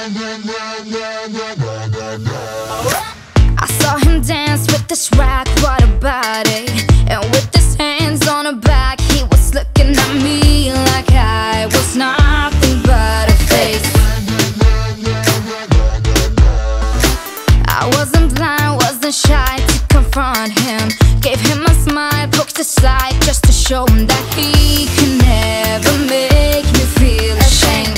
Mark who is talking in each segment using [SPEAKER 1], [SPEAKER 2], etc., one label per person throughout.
[SPEAKER 1] I saw him dance with this rock, what a body. And with his hands on her back, he was looking at me like I was nothing but a face. I wasn't blind, wasn't shy to confront him. Gave him a smile, poked aside just to show him that he can never make me feel ashamed.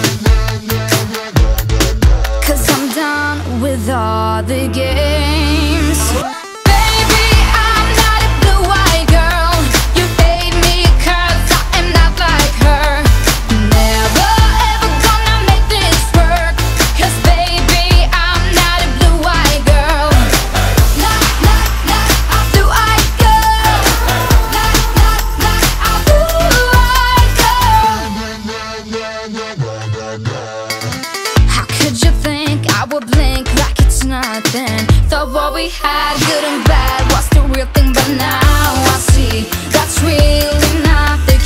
[SPEAKER 1] Cause I'm done with all the games. Baby, I'm not a blue-eyed girl. You hate me cause I am not like her. Never ever gonna make this work. Cause baby, I'm not a blue-eyed girl. Not a blue-eyed girl. Not a blue-eyed girl. How could you think I would blink like it's nothing? Thought what we had, good and bad, was the real thing. But now I see that's really not the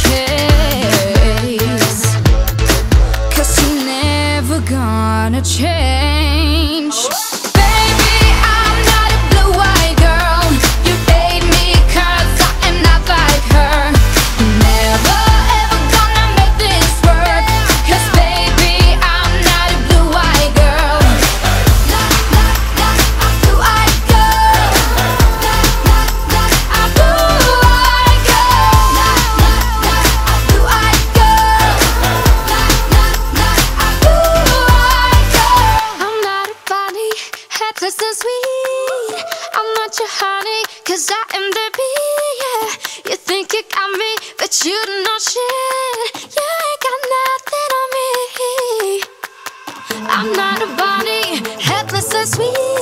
[SPEAKER 1] case. Cause you're never gonna change. Baby, I'm not a blue-eyed girl. You hate me cause I am not like her. Never ever gonna make this work. Cause baby, I'm not a blue-eyed girl. Not a blue-eyed girl. Not a blue-eyed girl. Not a blue-eyed girl. Not a blue-eyed girl. I'm not a bunny, headless and sweet. I'm not your honey, cause I am the bee, yeah. You think you got me, but you don't know shit. You ain't got nothing on me. I'm not a bunny, headless and sweet.